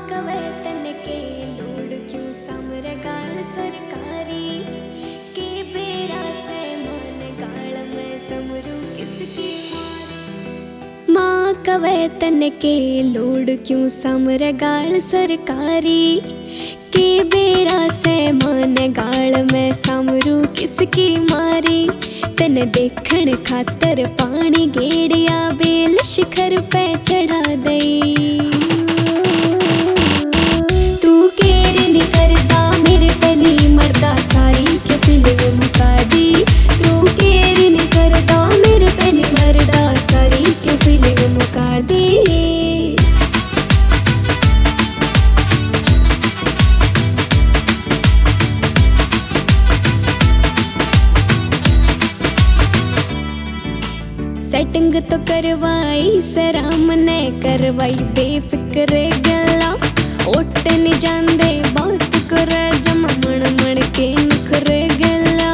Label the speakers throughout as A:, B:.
A: कवे तन के लोड क्यों समर गाल सरकारी के बेरा से मन गाल में समरू किसकी मारी। माँ कवे तन के लोड क्यों समर गाल सरकारी के बेरा से मन गाल में समरू किसकी मारी। तन देखण खातर पानी गेड़िया बेल शिखर पे चढ़ा दई। तू केर नी करदा मेरे पे नी मरदा सारी के फिल्म मुका दी। तू केर नी करदा मेरे पे नी मरदा सारी के फिल्म मुका दी। सेटिंग तो करवाई सराम ने करवाई बेफिक्र गला। ओट नहीं जांदे बात कर जम मण मण के नखर गला।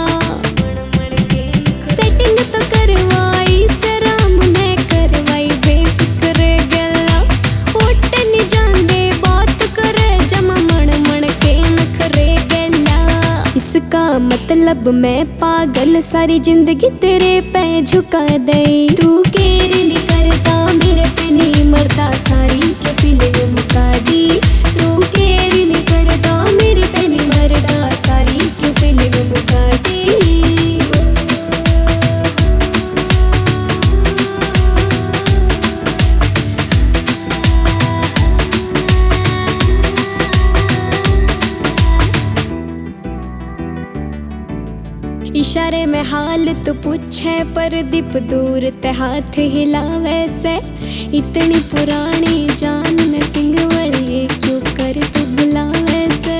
A: सेटिंग तो करवाई सराम ने करवाई बेफिक्र गला। ओट नहीं जांदे बात कर जम मण मण के नखर गला। इसका मतलब मैं पागल सारी जिंदगी तेरे पे झुका दई। तू केर नी करदा मेरे पे नी मरदा सारी के फिल्म मुका दी। तू केर नी करदा मेरे पे नी मरदा सारी के फिल्म मुका दी। इशारे में हाल तो पूछे पर दीप दूर ते हाथ हिलावे से। इतनी पुरानी जान में सिंह वली क्यों कर तू बुलावे से।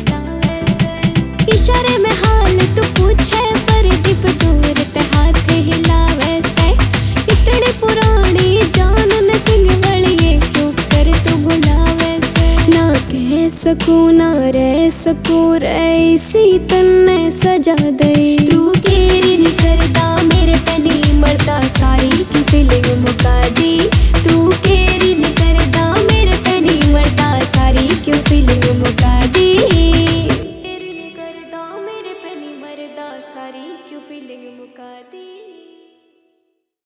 A: इशारे में हाल तो पूछे पर दीप दूर ते हाथ हिलावे से। इतनी पुरानी जान में सिंह वली क्यों कर तू बुलावे से। ना कह सकूं ना रह सकूं ऐसी तन्ने सजा दई।